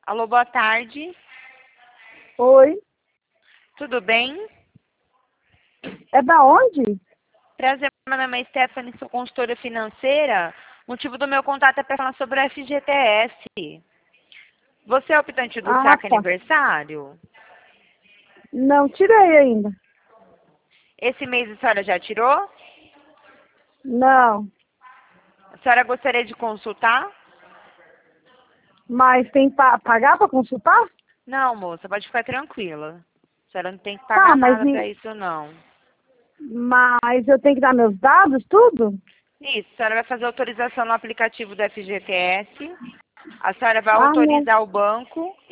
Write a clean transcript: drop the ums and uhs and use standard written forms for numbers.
Alô, boa tarde. Oi, Tudo bem? é da onde? Prazer, meu nome é Stephanie, sou consultora financeira. O motivo do meu contato é para falar sobre o FGTS. Você é optante do Ah, saque tá. aniversário? Não tirei ainda. Esse mês a senhora já tirou? Não, A senhora gostaria de consultar? mas tem que pagar para consultar? Não, moça, pode ficar tranquila. A senhora não tem que Tá, pagar nada para isso, não. mas eu tenho que dar meus dados, tudo? Isso, a senhora vai fazer autorização no aplicativo do FGTS. A senhora vai Ah, não. autorizar o banco